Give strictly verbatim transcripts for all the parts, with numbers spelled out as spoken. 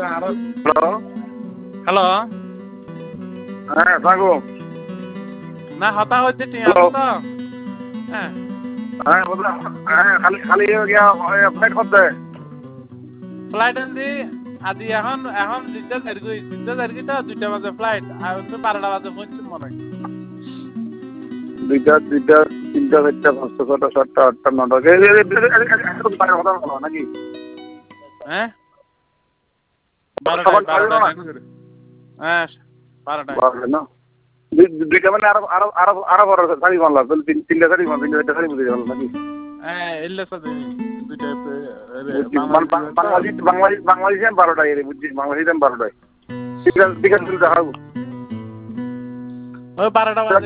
hello hello হ্যাঁ থাকো না হতা হচ্ছে ঠিক হ্যালো আছে তো হ্যাঁ হ্যাঁ বুঝলাম হ্যাঁ খালি খালি গিয়া ফ্লাইট করতে ফ্লাইট আনছি আজি এখন এখন তিনটা তারিখ তিনটা তারিখ তো দুইটা বাজে ফ্লাইট আর তো বারোটা বাজে পৌঁছছি মনে হয় দুইটা দুইটা তিনটা চারটা পাঁচটা ছটা সাতটা আটটা নটা কথা বলো নাকি হ্যাঁ বারোটায় বারোটায় হ্যাঁ বারোটায় বারোটা না দুইটা মানে আরো আরো আরো আরো বড় শাড়ি মারলাম তাহলে তিনটা শাড়ি মারলাম তিনটা চারটা শাড়ি বুঝে গেল নাকি হ্যাঁ এলে তো দুইটা বাংলাদেশ বাংলাদেশ বাংলাদেশে আমি বারোটায় এর বুঝছিস বাংলাদেশে আমি বারোটায় ঠিক আছে ঠিক আছে দেখাবো ওই বারোটা বাজে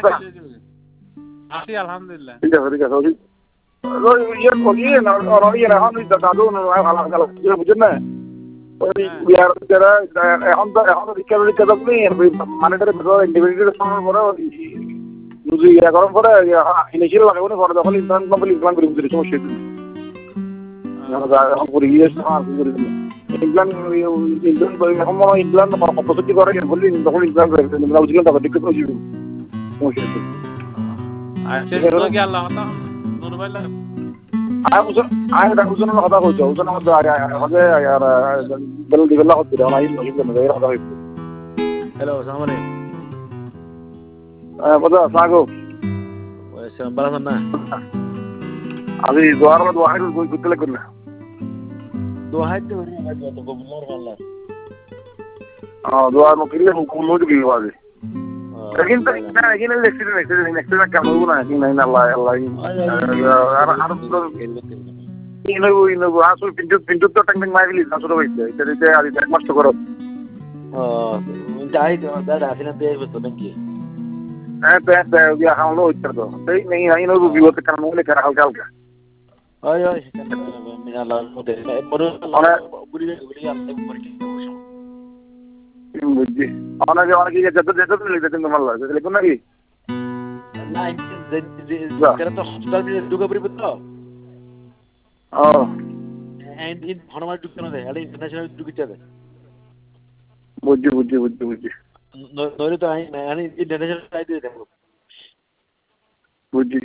আছি আলহামদুলিল্লাহ ঠিক আছে ঠিক আছে ওই ইয়ে ইয়ে না ইয়ে এখন দাদু ভালো ভালো বুঝছেন না ওই ইয়ার যারা এখন তো এখন শিক্ষা দীক্ষা আপনি মানে ইন্ডিভিজুয়াল শোনার পরে যদি ইয়ে করার পরে ইনিশিয়াল লাগাবো না পরে যখন ইমপ্লান কমপ্লিট ইমপ্লান করে বুঝলি সমস্যা এখন করে গিয়ে ইমপ্লান ইমপ্লান এখন মনে হয় ইমপ্লান প্রস্তুতি করে বললি তখন ইমপ্লান করে বুঝলেন তখন ঠিক করে সমস্যা আচ্ছা আল্লাহ নুরবাইল আয় ওজনের কথা কইছো ওজনের মধ্যে আগে আর বেল দিবেলা হচ্ছে না এই এই কথা হইছে হ্যালো আসসালামু আলাইকুম হ্যাঁ বড় সাগো ওইসব বালা না আমি দোয়ার মধ্যে ওয়াহিদ কই করতে লাগবে না দোহাইতে ওরে তো গবুলার বালা হ্যাঁ দোয়ার মধ্যে কিলে হুকুম হয়ে গেল বাজে लेकिन तो ना लेकिन लेक्चर लेक्चर लेक्चर का काम होना है कि नहीं अल्लाह अल्लाह আর আর ইনো ইনো আসল পিন্টু পিন্টু তো টেকনিক মাইলি আসলে হইছে এটা দিতে আদি এক মাস তো করো ও যাই তো দাদা আসলে দেই তো নাকি হ্যাঁ তো তো ইয়া হামলো হইছে তো তাই নেই ইনো বিগত কারণ হলে করা হালকা হালকা ওই ওই মিনা লাল মতে বড় মানে বুড়ি বুড়ি আমতে পরীক্ষা বসো বুঝছি অনেকে অনেকে যেতে যেতে লিখতে কিন্তু ভালো লাগে লিখুন নাকি না যেটা তো হসপিটাল দিয়ে ঢুকে পড়বে তো ও এন্ড ইন ফরমাল ঢুকতে না দেয় এটা ইন্টারন্যাশনাল ঢুকতে দেয় বুঝছি বুঝছি বুঝছি বুঝছি নইলে তো আমি ইন্টারন্যাশনাল সাইড দিয়ে দেখো বুঝছি